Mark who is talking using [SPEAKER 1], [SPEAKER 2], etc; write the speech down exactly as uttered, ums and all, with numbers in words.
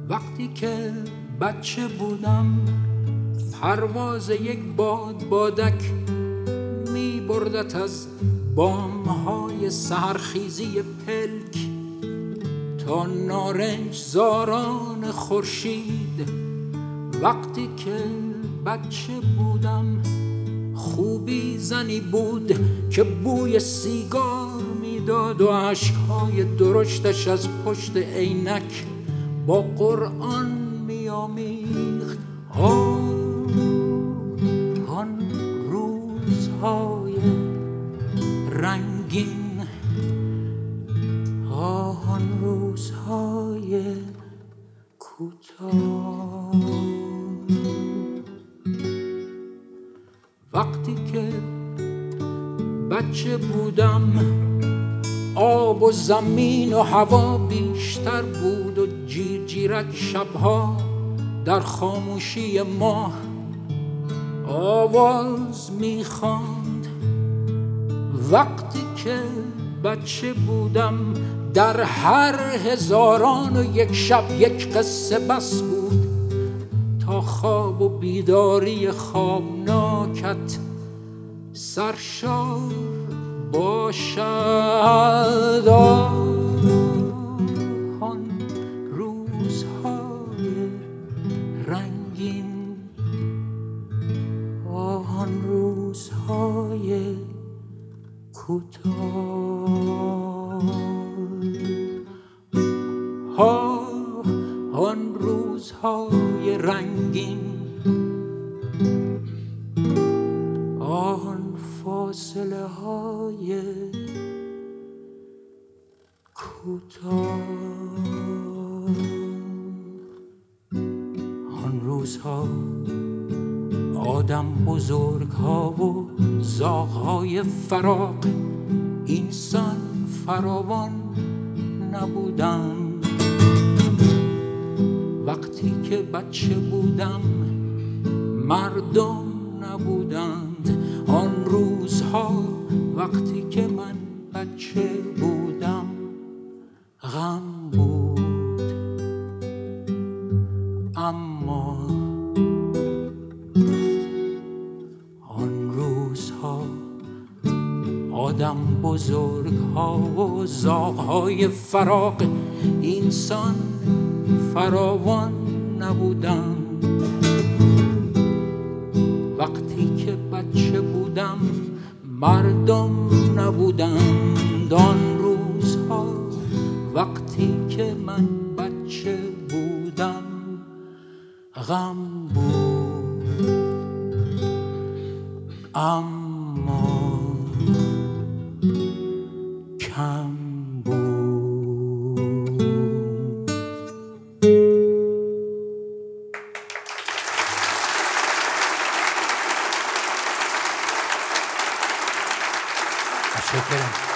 [SPEAKER 1] وقتی که بچه بودم پرواز یک باد بادک می بردت از بامهای سحرخیزی پلک تا نارنج زاران خورشید. وقتی که بچه بودم خوبی زنی بود که بوی سیگار میداد و اشکهای درشتش از پشت عینک با قرآن میامیخت. آن روزهای رنگین، آن روزهای کوتاه. وقتی که بچه بودم آب و زمین و هوا بیشتر بود و جیر جیرک شبها در خاموشی ماه آواز میخواند. وقتی که بچه بودم در هر هزاران و یک شب یک قصه بس بود تا خواب و بیداری خوابناکت سرشار باشد. آن روزهای رنگین، آن روزهای کوتاه، آن روزهای رنگین، آن فاصله های کوتاه، آن روزها آدم بزرگ ها و زاغ های فراق اینسان فراوان نبودند. وقتی که بچه بودم مردم نبودند. آن روزها وقتی که من بچه بودم غم بود، اما آن روزها آدم بزرگ ها و زاغ های فراق اینسان فراوان نبودند. وقتی که بچه بودم مردم نبودند. آن روزها وقتی که من بچه بودم غم بود، اما کم بود. متشکرم.